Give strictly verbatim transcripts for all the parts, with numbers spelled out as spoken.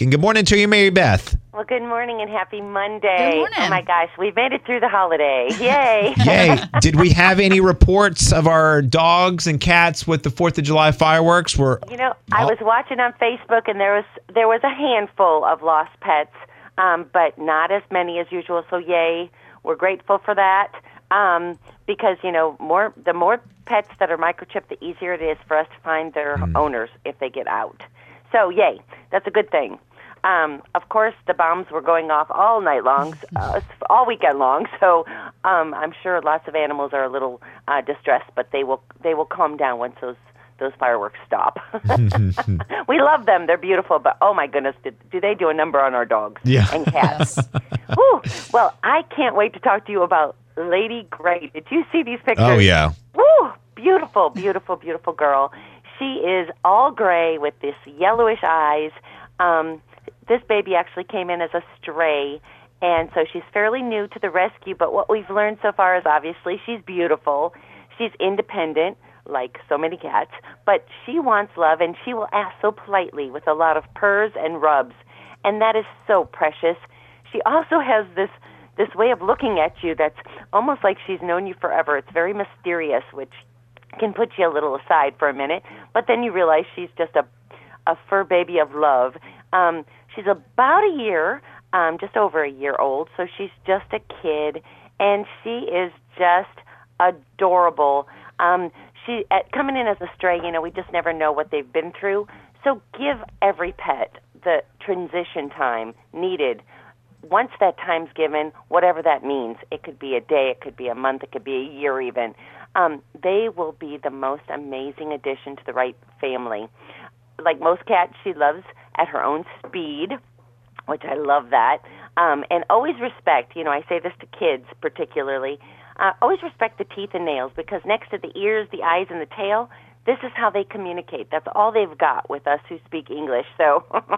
And good morning to you, Mary Beth. Well, good morning and happy Monday. Good morning. Oh, my gosh. We've made it through the holiday. Yay. Yay. Did we have any reports of our dogs and cats with the fourth of July fireworks? We're, You know, I was watching on Facebook, and there was there was a handful of lost pets, um, but not as many as usual. So, yay. We're grateful for that um, because, you know, more the more pets that are microchipped, the easier it is for us to find their mm. owners if they get out. So, yay. That's a good thing. Um, of course, the bombs were going off all night long, uh, all weekend long. So um, I'm sure lots of animals are a little uh, distressed, but they will they will calm down once those those fireworks stop. We love them; they're beautiful. But oh my goodness, did, do they do a number on our dogs yeah. and cats? Woo. Well, I can't wait to talk to you about Lady Gray. Did you see these pictures? Oh yeah. Woo! Beautiful, beautiful, beautiful girl. She is all gray with this yellowish eyes. Um, This baby actually came in as a stray, and so she's fairly new to the rescue, but what we've learned so far is obviously she's beautiful, she's independent, like so many cats, but she wants love, and she will ask so politely with a lot of purrs and rubs, and that is so precious. She also has this this way of looking at you that's almost like she's known you forever. It's very mysterious, which can put you a little aside for a minute, but then you realize she's just a, a fur baby of love. Um, she's about a year, um, just over a year old, so she's just a kid, and she is just adorable. Um, she at, coming in as a stray, you know, we just never know what they've been through, so give every pet the transition time needed. Once that time's given, whatever that means, it could be a day, it could be a month, it could be a year even, um, they will be the most amazing addition to the right family. Like most cats, she loves at her own speed, which I love that. Um, and always respect, you know, I say this to kids particularly, uh, always respect the teeth and nails, because next to the ears, the eyes, and the tail, this is how they communicate. That's all they've got with us who speak English. So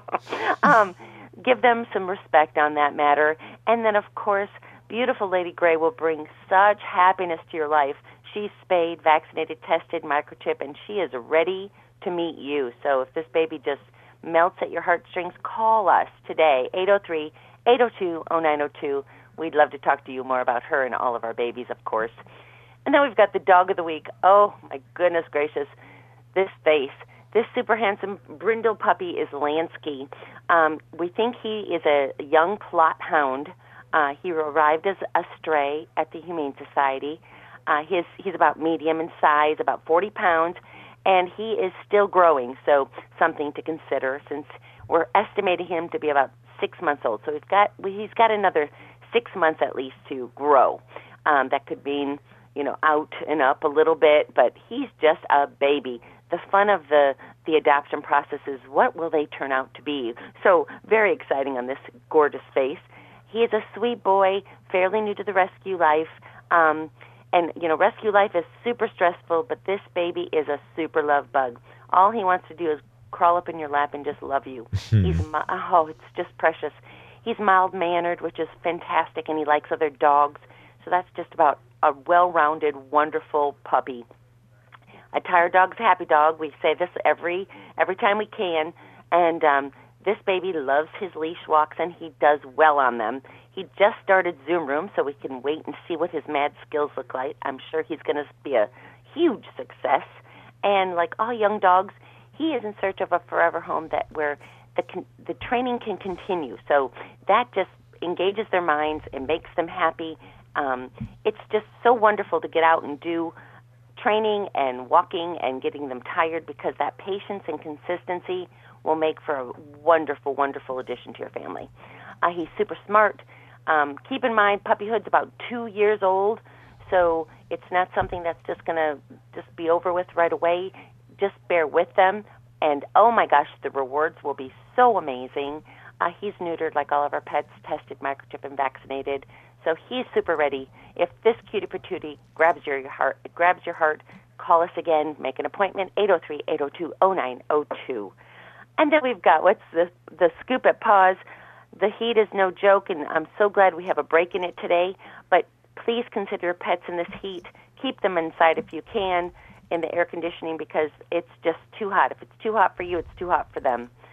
um, give them some respect on that matter. And then, of course, beautiful Lady Gray will bring such happiness to your life. She's spayed, vaccinated, tested, microchipped, and she is ready to meet you. So if this baby just melts at your heartstrings, call us today, eight oh three, eight oh two, oh nine oh two. We'd love to talk to you more about her and all of our babies, of course. And then we've got the dog of the week. Oh, my goodness gracious, this face. This super handsome brindle puppy is Lansky. Um, we think he is a young Plott hound. Uh, he arrived as a stray at the Humane Society. Uh, his, he's about medium in size, about forty pounds. And he is still growing, so something to consider since we're estimating him to be about six months old. So he's got he's got another six months at least to grow. Um, that could mean, you know, out and up a little bit, but he's just a baby. The fun of the, the adoption process is what will they turn out to be. So very exciting on this gorgeous face. He is a sweet boy, fairly new to the rescue life. Um, And, you know, rescue life is super stressful, but this baby is a super love bug. All he wants to do is crawl up in your lap and just love you. He's oh, it's just precious. He's mild-mannered, which is fantastic, and he likes other dogs. So that's just about a well-rounded, wonderful puppy. A tired dog's a happy dog. We say this every every time we can. And um, this baby loves his leash walks, and he does well on them. He just started Zoom Room, so we can wait and see what his mad skills look like. I'm sure he's going to be a huge success. And like all young dogs, he is in search of a forever home that where the the training can continue. So that just engages their minds and makes them happy. Um, it's just so wonderful to get out and do training and walking and getting them tired, because that patience and consistency will make for a wonderful, wonderful addition to your family. Uh, he's super smart. Um, keep in mind, puppyhood's about two years old, so it's not something that's just going to just be over with right away. Just bear with them, and oh my gosh, the rewards will be so amazing. Uh, he's neutered like all of our pets, tested, microchipped, and vaccinated, so he's super ready. If this cutie patootie grabs your, your heart, grabs your heart, call us again, make an appointment, eight oh three, eight oh two, oh nine oh two. And then we've got, what's the, the scoop at Paws? The heat is no joke, and I'm so glad we have a break in it today. But please consider pets in this heat. Keep them inside if you can in the air conditioning, because it's just too hot. If it's too hot for you, it's too hot for them.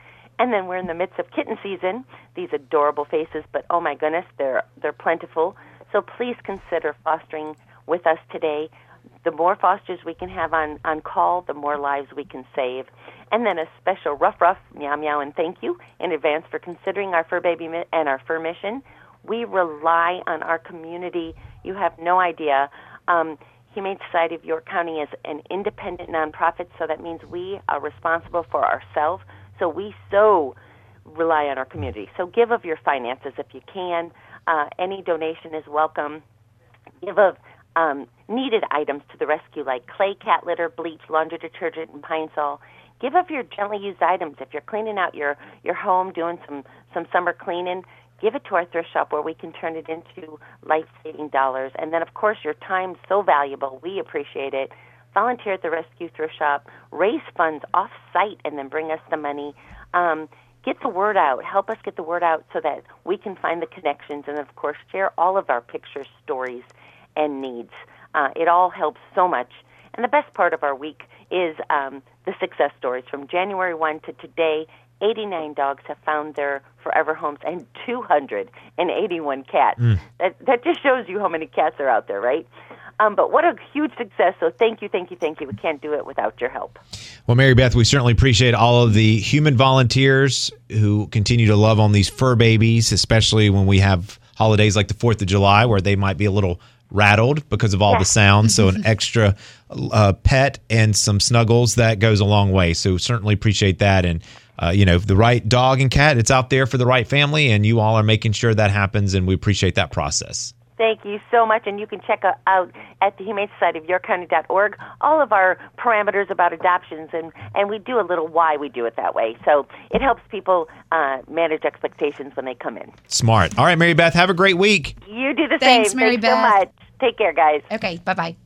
And then we're in the midst of kitten season. These adorable faces, but oh my goodness, they're they're plentiful. So please consider fostering with us today. The more fosters we can have on, on call, the more lives we can save. And then a special rough, rough, meow, meow, and thank you in advance for considering our fur baby mi- and our fur mission. We rely on our community. You have no idea. Um, Humane Society of York County is an independent nonprofit, so that means we are responsible for ourselves. So we so rely on our community. So give of your finances if you can. Uh, any donation is welcome. Give of um, needed items to the rescue, like clay, cat litter, bleach, laundry detergent, and Pine Sol. Give of your gently used items. If you're cleaning out your, your home, doing some, some summer cleaning, give it to our thrift shop where we can turn it into life-saving dollars. And then, of course, your time's so valuable. We appreciate it. Volunteer at the Rescue Thrift Shop. Raise funds off-site and then bring us the money. Um, get the word out. Help us get the word out so that we can find the connections and, of course, share all of our pictures, stories, and needs. Uh, it all helps so much. And the best part of our week is um, the success stories. From January first to today, eighty-nine dogs have found their forever homes and two hundred eighty-one cats. Mm. That, that just shows you how many cats are out there, right? Um, but what a huge success. So thank you, thank you, thank you. We can't do it without your help. Well, Mary Beth, we certainly appreciate all of the human volunteers who continue to love on these fur babies, especially when we have holidays like the fourth of July where they might be a little rattled because of all yeah. the sounds. So an extra uh, pet and some snuggles, that goes a long way. So certainly appreciate that. And, uh, you know, the right dog and cat, it's out there for the right family, and you all are making sure that happens, and we appreciate that process. Thank you so much, and you can check out at the Humane Society of York County dot org all of our parameters about adoptions, and, and we do a little why we do it that way. So it helps people uh, manage expectations when they come in. Smart. All right, Mary Beth, have a great week. You do the Thanks, same. Mary Thanks Beth. so much. Take care, guys. Okay, bye-bye.